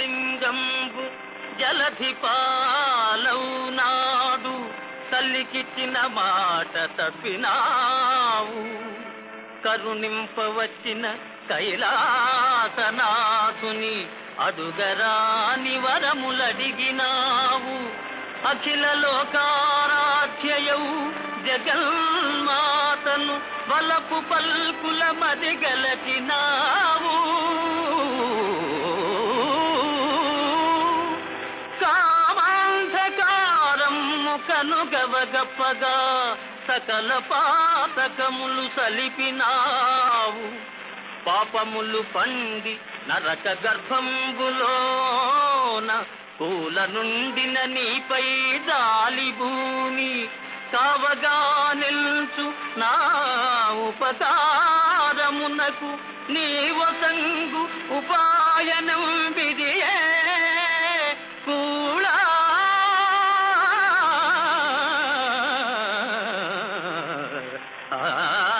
లింగంబు జలధి పాలౌనాడు తల్లికిచ్చిన మాట తప్పినావు కరుణింపవచ్చిన కైలాసనాథుని అడుగరాని వరములడిగినావు అఖిల లోకారాధ్యయౌ జగన్మాతను వలపు పల్కుల మదిగలచినావు కామాంధకారము కనుగవగప్పగా సకల పాతకములు సలిపినావు పాపములు పండి నరక గర్భంబులోన పూల నుండిన నీపై జాలిభూమి కావగా నిల్చు నా ఉపకారమునకు నీవసంగు ఉపాయనం విధియే కూడా ఆ